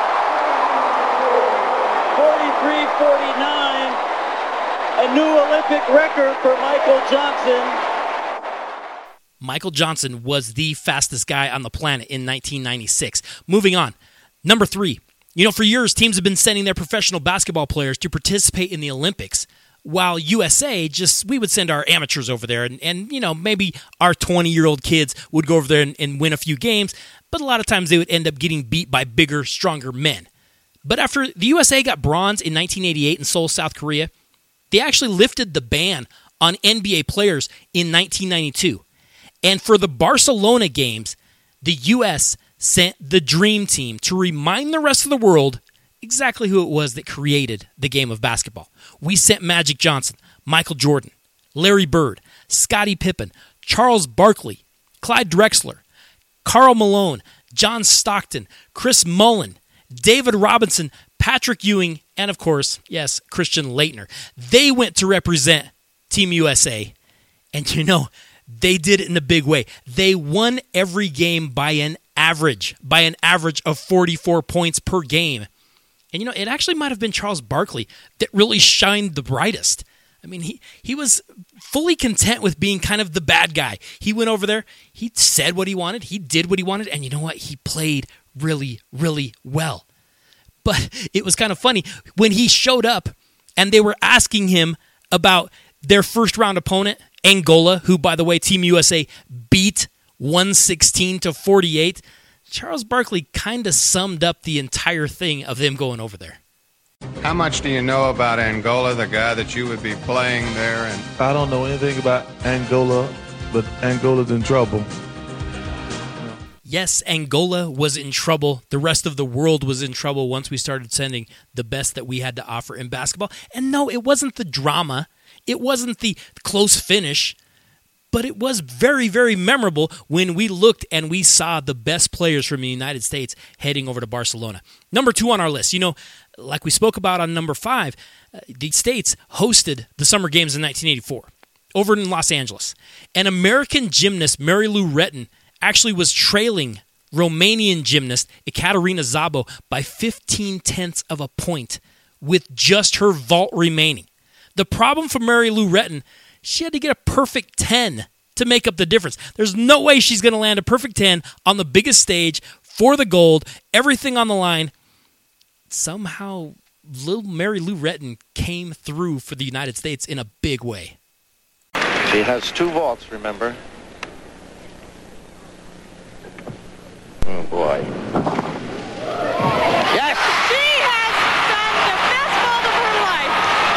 forty-three forty-nine, a new Olympic record for Michael Johnson. Michael Johnson was the fastest guy on the planet in nineteen ninety-six. Moving on. Number three. You know, for years, teams have been sending their professional basketball players to participate in the Olympics, while U S A, just we would send our amateurs over there, and, and you know, maybe our twenty-year-old kids would go over there and, and win a few games, but a lot of times they would end up getting beat by bigger, stronger men. But after the U S A got bronze in nineteen eighty-eight in Seoul, South Korea, they actually lifted the ban on N B A players in nineteen ninety-two. And for the Barcelona games, the U S sent the Dream Team to remind the rest of the world exactly who it was that created the game of basketball. We sent Magic Johnson, Michael Jordan, Larry Bird, Scottie Pippen, Charles Barkley, Clyde Drexler, Karl Malone, John Stockton, Chris Mullin, David Robinson, Patrick Ewing, and of course, yes, Christian Laettner. They went to represent Team U S A, and you know, they did it in a big way. They won every game by an average, by an average of forty-four points per game. And, you know, it actually might have been Charles Barkley that really shined the brightest. I mean, he, he was fully content with being kind of the bad guy. He went over there, he said what he wanted, he did what he wanted, and you know what? He played really, really well. But it was kind of funny. When he showed up and they were asking him about their first-round opponent, Angola, who, by the way, Team U S A beat one sixteen to forty-eight, Charles Barkley kind of summed up the entire thing of them going over there. How much do you know about Angola, the guy that you would be playing there? And I don't know anything about Angola, but Angola's in trouble. Yes, Angola was in trouble. The rest of the world was in trouble once we started sending the best that we had to offer in basketball. And no, it wasn't the drama. It wasn't the close finish. But it was very, very memorable when we looked and we saw the best players from the United States heading over to Barcelona. Number two on our list, you know, like we spoke about on number five, uh, the States hosted the Summer Games in nineteen eighty-four over in Los Angeles. And American gymnast Mary Lou Retton actually was trailing Romanian gymnast Ekaterina Szabo by fifteen tenths of a point with just her vault remaining. The problem for Mary Lou Retton, she had to get a perfect ten to make up the difference. There's no way she's going to land a perfect ten on the biggest stage for the gold, everything on the line. Somehow, little Mary Lou Retton came through for the United States in a big way. She has two vaults, remember? Oh, boy. Yes! She has done the best vault of her life.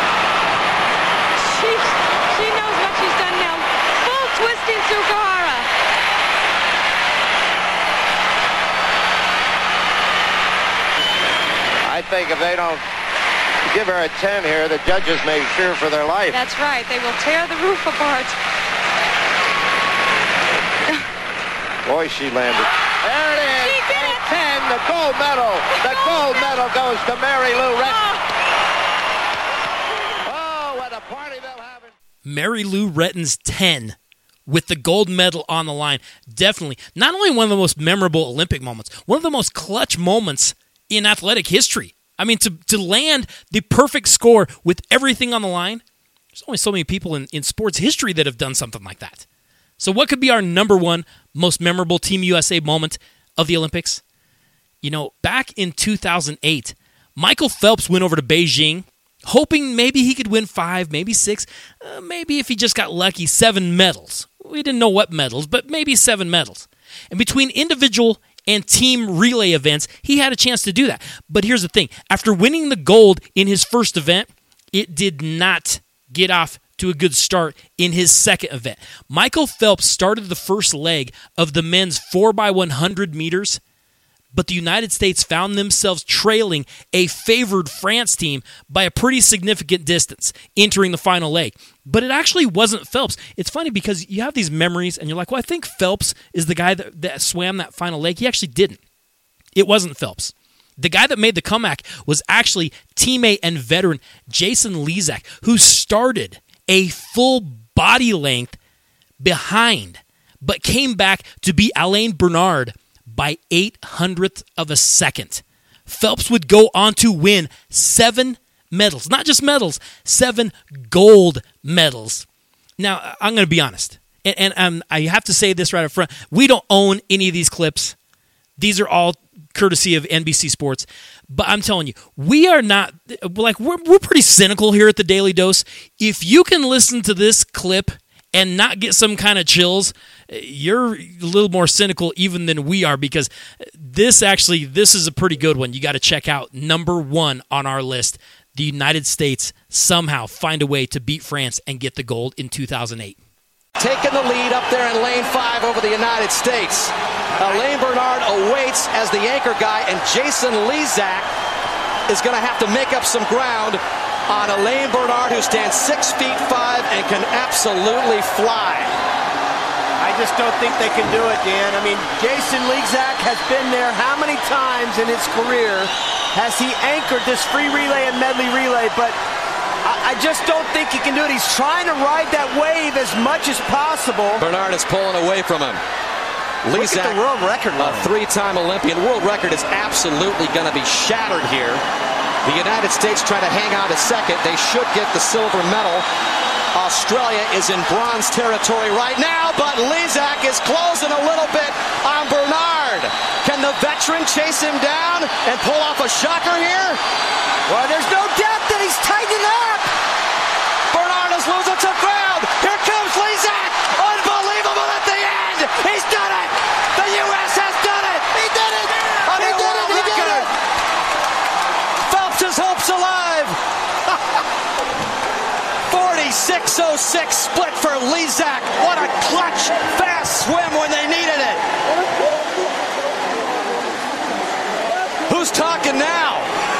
She, she knows what she's done now. Full twisting Sugahara. I think if they don't give her a ten here, the judges may fear for their life. That's right. They will tear the roof apart. Boy, she landed. There it is. She did it. ten, the gold medal. The, the gold, gold medal. medal goes to Mary Lou Retton. Oh. Mary Lou Retton's ten with the gold medal on the line. Definitely not only one of the most memorable Olympic moments, one of the most clutch moments in athletic history. I mean, to, to land the perfect score with everything on the line, there's only so many people in, in sports history that have done something like that. So what could be our number one most memorable Team U S A moment of the Olympics? You know, back in two thousand eight, Michael Phelps went over to Beijing, hoping maybe he could win five, maybe six, uh, maybe if he just got lucky, seven medals. We didn't know what medals, but maybe seven medals. And between individual and team relay events, he had a chance to do that. But here's the thing. After winning the gold in his first event, it did not get off to a good start in his second event. Michael Phelps started the first leg of the men's four by one hundred meters, but the United States found themselves trailing a favored France team by a pretty significant distance entering the final leg. But it actually wasn't Phelps. It's funny because you have these memories and you're like, well, I think Phelps is the guy that, that swam that final leg. He actually didn't. It wasn't Phelps. The guy that made the comeback was actually teammate and veteran Jason Lezak, who started a full body length behind, but came back to beat Alain Bernard by eight hundredths of a second. Phelps would go on to win seven medals. Not just medals, seven gold medals. Now, I'm going to be honest, and, and um, I have to say this right up front. We don't own any of these clips. These are all courtesy of N B C Sports. But I'm telling you, we are not, like, we're, we're pretty cynical here at the Daily Dose. If you can listen to this clip and not get some kind of chills, you're a little more cynical even than we are, because this actually, this is a pretty good one. You got to check out number one on our list. The United States somehow find a way to beat France and get the gold in two thousand eight. Taking the lead up there in lane five over the United States. Alain Bernard awaits as the anchor guy, and Jason Lezak is going to have to make up some ground on Alain Bernard, who stands six feet five and can absolutely fly. I just don't think they can do it, Dan. I mean, Jason Lezak has been there how many times in his career has he anchored this free relay and medley relay, but I just don't think he can do it. He's trying to ride that wave as much as possible. Bernard is pulling away from him. Look at the world record line. A three-time Olympian. World record is absolutely going to be shattered here. The United States trying to hang on to second. They should get the silver medal. Australia is in bronze territory right now, but Lezak is closing a little bit on Bernard. Can the veteran chase him down and pull off a shocker here? Well, there's no doubt that he's tightening up. Bernard is losing some ground. Here comes Lezak. Unbelievable at the end. He's done it. The U S has done it. He did it. A he new did world it. He record. did it. Phelps' hope's alive. forty-six oh six split for Lezak. What a clutch, fast swim when they needed it. Who's talking now?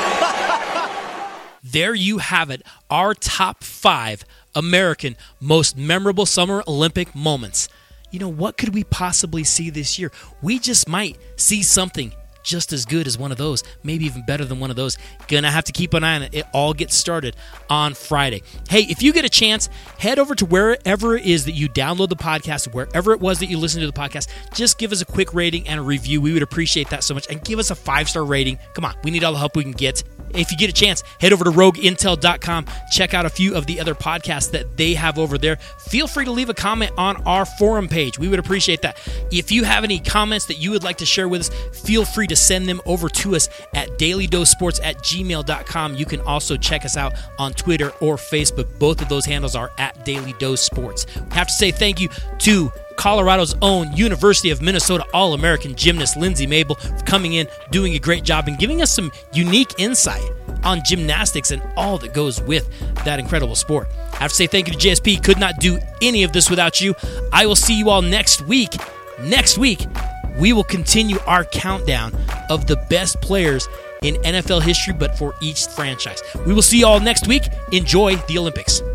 There you have it, our top five American most memorable Summer Olympic moments. You know, what could we possibly see this year? We just might see something just as good as one of those, maybe even better than one of those. Gonna have to keep an eye on it. It all gets started on Friday. Hey, if you get a chance, head over to wherever it is that you download the podcast, wherever it was that you listen to the podcast. Just give us a quick rating and a review. We would appreciate that so much. And give us a five-star rating. Come on, we need all the help we can get. If you get a chance, head over to rogue intel dot com. Check out a few of the other podcasts that they have over there. Feel free to leave a comment on our forum page. We would appreciate that. If you have any comments that you would like to share with us, feel free to send them over to us at daily dose sports at gmail dot com. You can also check us out on Twitter or Facebook. Both of those handles are at Daily Dose Sports. I have to say thank you to Colorado's own University of Minnesota All-American gymnast Lindsay Mabel for coming in, doing a great job, and giving us some unique insight on gymnastics and all that goes with that incredible sport. I have to say thank you to J S P. Could not do any of this without you. I will see you all next week. Next week, we will continue our countdown of the best players in N F L history, but for each franchise. We will see you all next week. Enjoy the Olympics.